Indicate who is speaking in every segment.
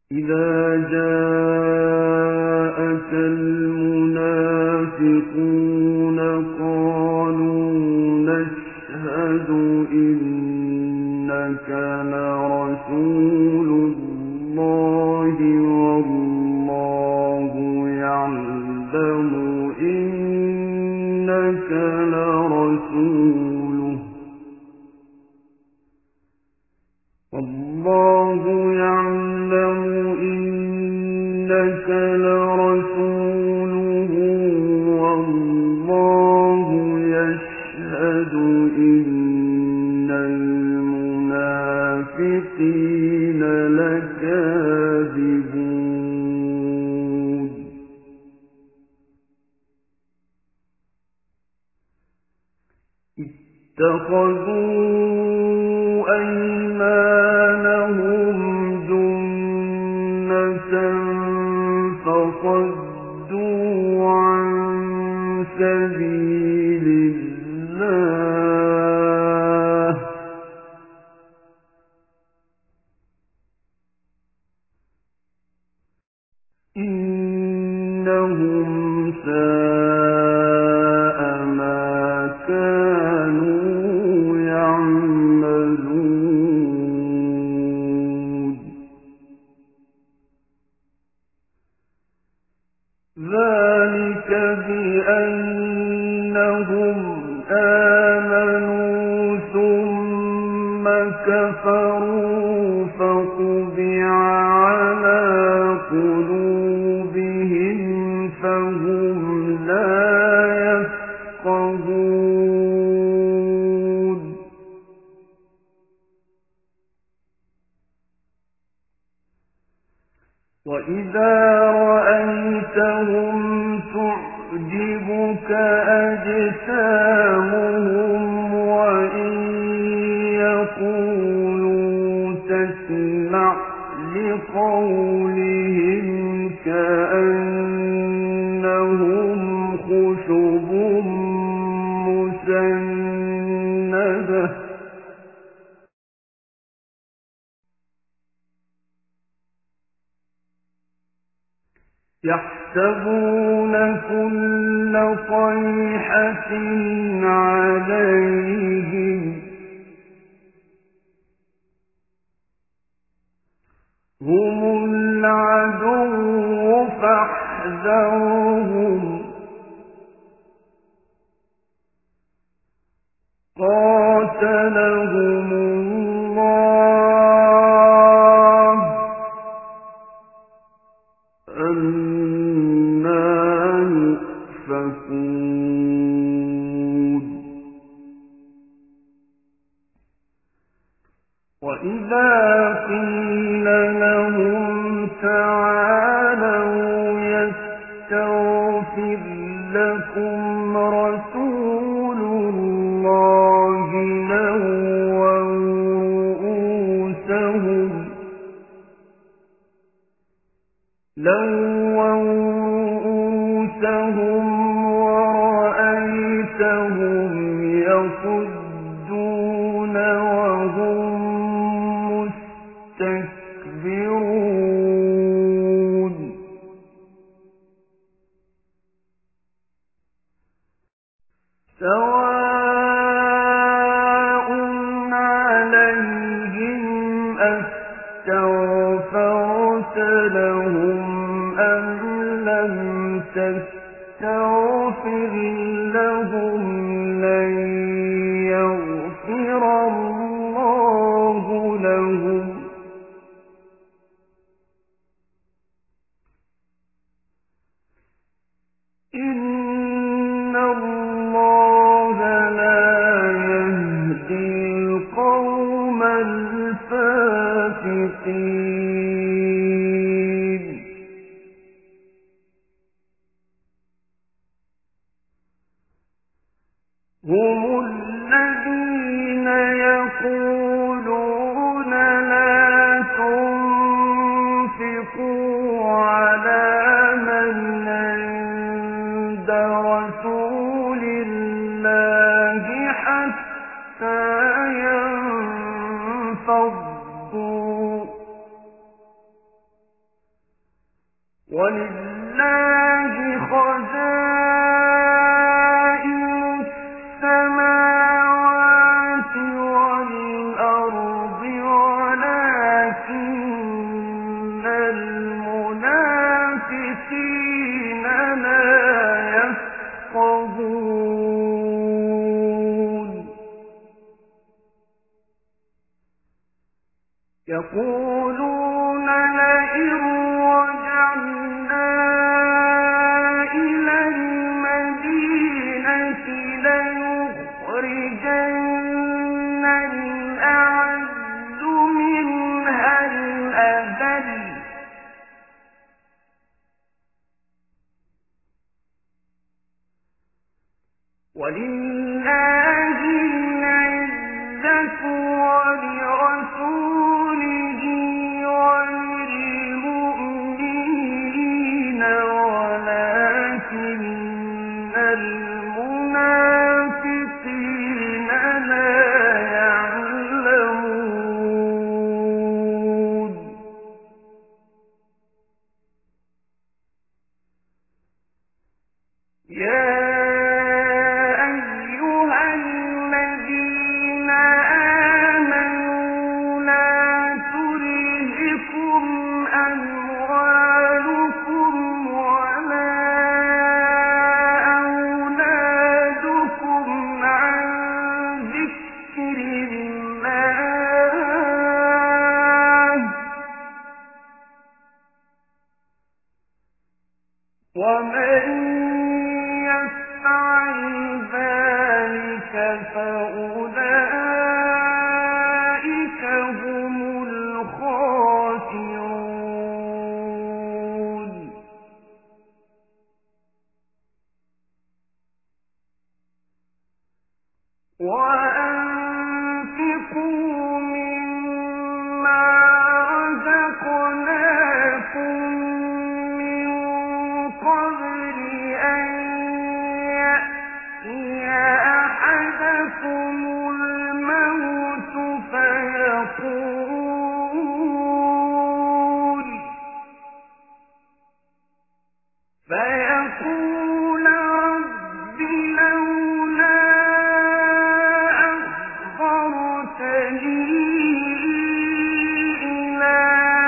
Speaker 1: إذا جاءك المنافقون قالوا نشهد إنك لرسول الله والله يعلم إنك لرسوله والله يشهد إن المنافقين لكاذبون اتخذوا أيمانهم جنة فصدوا عن سبيل الله إنهم ساء ما كانوا يعملون ذلك بأنهم آمنوا ثم كفروا فطبع على قلوبهم فهم لا يفقهون وإذا رأيتهم تعجبك أجسامهم وإن يقولوا تسمع لقولهم كأنهم خشب مسندة يحسبون كل صيحة عليهم هم العدو فاحذرهم قاتلهم الله أنى يؤفكون وإذا قيل لهم تعالوا يستغفر لكم رسول الله لووا رؤوسهم ورأيتهم يصدون وهم مستكبرون سواء عليهم أستغفرت لهم أم لم تستغفر لهم لن يغفر الله لهم إن الله لا يهدي القوم الفاسقين هم الذين يقولون لا تنفقوا على من عند رسول الله حتى ينفضوا ولله خزائن السماوات والأرض ولكن المنافقين لا يفقهون يقولون لئن رجعنا إلى المدينة ليخرجن الأعز منها الأذل ولله العزة ولرسوله وللمؤمنين ولكن المنافقين لا يعلمون يا أيها الذين آمنوا لا تلهكم أموالكم ولا أولادكم عن ذكر الله ومن يفعل ذلك فأولئك هم الخاسرون وأنفقوا مما رزقناكم من قبل أن يأتي أحدكم الموت فيقول رب لولا أخرتني إلى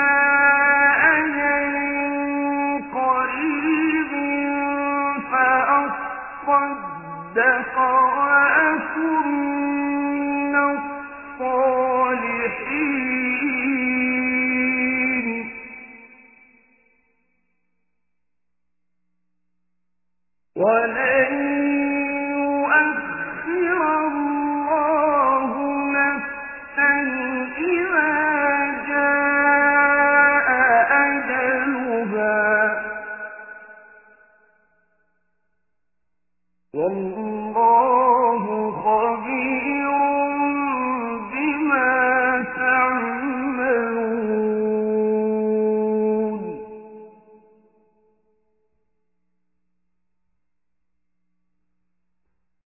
Speaker 1: أجل قريب فأصدق وأكن من الصالحين ولن يؤخر الله نفسا إذا جاء أجلها والله